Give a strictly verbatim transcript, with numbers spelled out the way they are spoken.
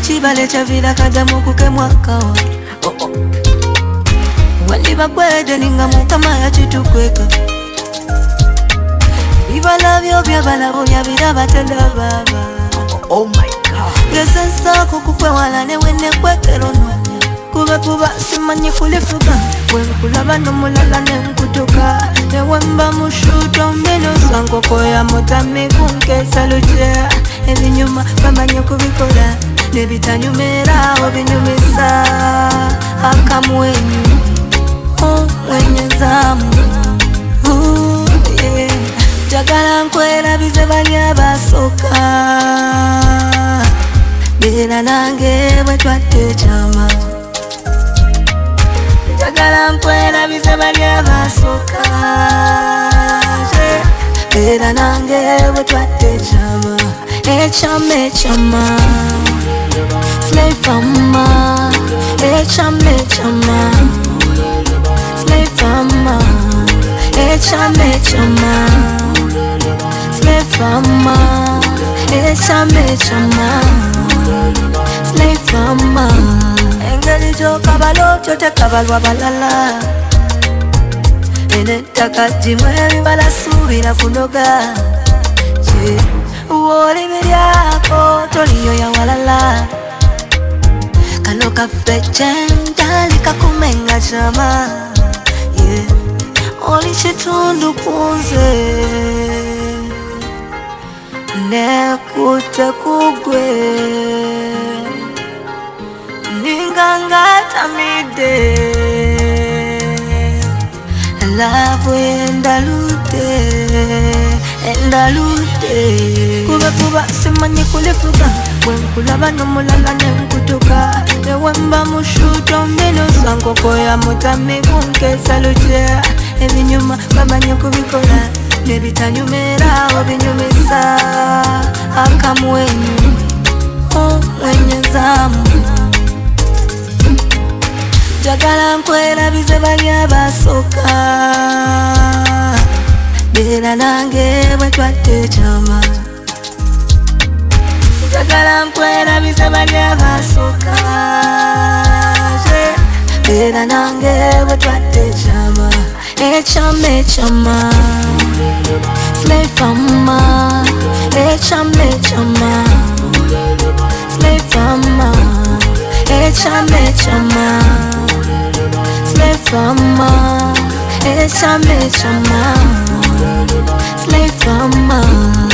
chibale chavira kadamu kuke mwaka wa oh oh. Waliba kwede ninga mukama ya chitukweka Ibala vyo vya bala bunya vira batenda baba Oh my God. Gesesa kukukwe wala ne wene kwekero nonya Kuba kuba simanyi kulifuka Wenkulaba no mulala ne nkutuka Ne wemba mushuto mbino sanko koya motami kunke salujea Ebinyuma bamanyi kubikola Ne bitanyumera obinyumisa Akamwenyu Oh mwenye zamu Ooh yeah Jagala nkwera bize bali abasoka Bera nange bwe twadde chama Jagala nkwera bize bali abasoka Bera nange bwe twadde chama Echama echama Slave mama Echama echama Slave mama Echama echama Slave mama Echama echama Slave mama Engeli jo kabalo chote kabalwa balala Ene taka jimwe bibala subira kunoga Che Uoli miryako toliyo ya walala Kano kafeche mdali kakumenga chama Yeah Oli chitundu kunze Nekute kugwe Ningangata mide Lavu endalute Endalute Kuba kuba simanyi kulifuka Wenkulaba no mulala ne nkutuka Ne wemba mushuto mbino sanko koya motami kunke salujea Ebinyuma bamanyi kubikola Ne bitanyumera obinyumisa Akamwenyu Oh mwenye zamu Jagala nkwera bize bali abasoka Bera nange bwe twadde chama Jagala nkwera bize bali abasoka Bera nange bwe twadde chama Echama echama Slave mama Echama echama Slave mama Echama echama Slave mama Echama echama Slave mama